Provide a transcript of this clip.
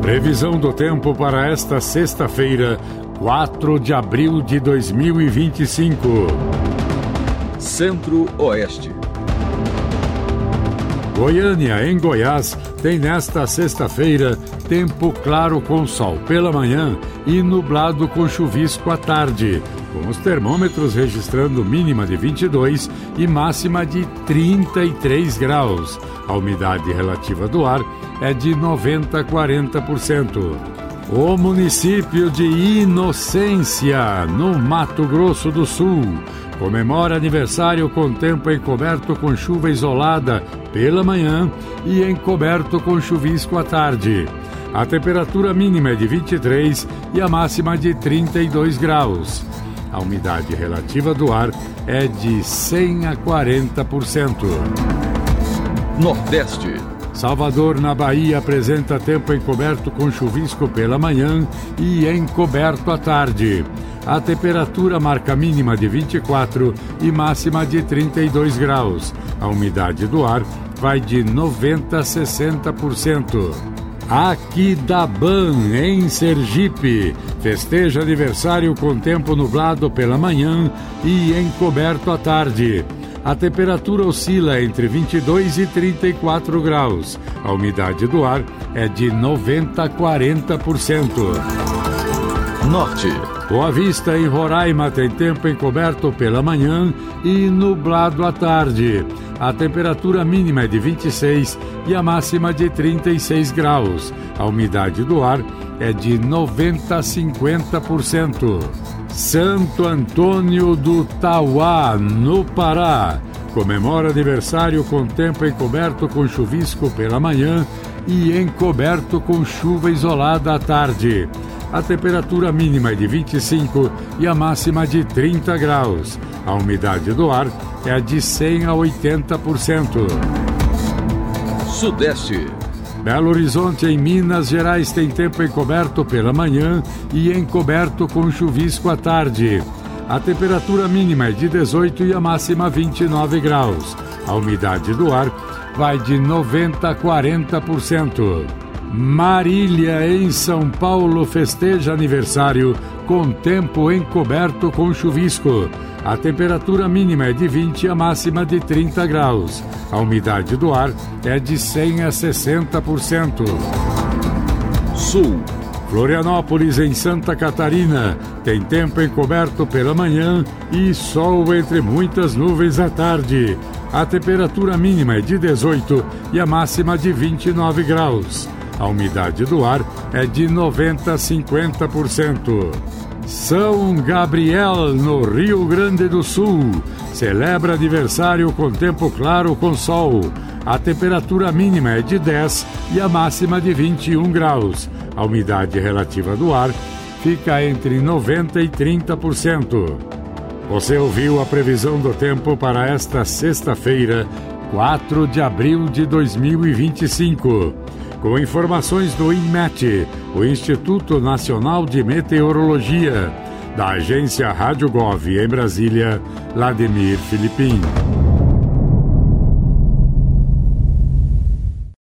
Previsão do tempo para esta sexta-feira, 4 de abril de 2025. Centro-Oeste. Goiânia, em Goiás, tem nesta sexta-feira tempo claro com sol pela manhã e nublado com chuvisco à tarde, com os termômetros registrando mínima de 22 e máxima de 33 graus. A umidade relativa do ar é de 90% a 40%. O município de Inocência, no Mato Grosso do Sul, comemora aniversário com tempo encoberto com chuva isolada pela manhã e encoberto com chuvisco à tarde. A temperatura mínima é de 23 e a máxima de 32 graus. A umidade relativa do ar é de 100% a 40%. Nordeste. Salvador, na Bahia, apresenta tempo encoberto com chuvisco pela manhã e encoberto à tarde. A temperatura marca mínima de 24 e máxima de 32 graus. A umidade do ar vai de 90% a 60%. Aquidaban, em Sergipe, festeja aniversário com tempo nublado pela manhã e encoberto à tarde. A temperatura oscila entre 22 e 34 graus. A umidade do ar é de 90% a 40%. Norte. Boa Vista, em Roraima, tem tempo encoberto pela manhã e nublado à tarde. A temperatura mínima é de 26 e a máxima de 36 graus. A umidade do ar é de 90% a 50%. Santo Antônio do Tauá, no Pará, comemora aniversário com tempo encoberto com chuvisco pela manhã e encoberto com chuva isolada à tarde. A temperatura mínima é de 25 e a máxima de 30 graus. A umidade do ar é de 100% a 80%. Sudeste. Belo Horizonte, em Minas Gerais, tem tempo encoberto pela manhã e encoberto com chuvisco à tarde. A temperatura mínima é de 18 e a máxima 29 graus. A umidade do ar vai de 90% a 40%. Marília, em São Paulo, festeja aniversário com tempo encoberto com chuvisco. A temperatura mínima é de 20 e a máxima de 30 graus. A umidade do ar é de 100% a 60%. Sul. Florianópolis, em Santa Catarina, tem tempo encoberto pela manhã e sol entre muitas nuvens à tarde. A temperatura mínima é de 18 e a máxima de 29 graus. A umidade do ar é de 90% a 50%. São Gabriel, no Rio Grande do Sul, celebra aniversário com tempo claro com sol. A temperatura mínima é de 10 e a máxima de 21 graus. A umidade relativa do ar fica entre 90% e 30%. Você ouviu a previsão do tempo para esta sexta-feira, 4 de abril de 2025. Com informações do INMET, o Instituto Nacional de Meteorologia, da agência Rádio Gov em Brasília, Vladimir Filipim.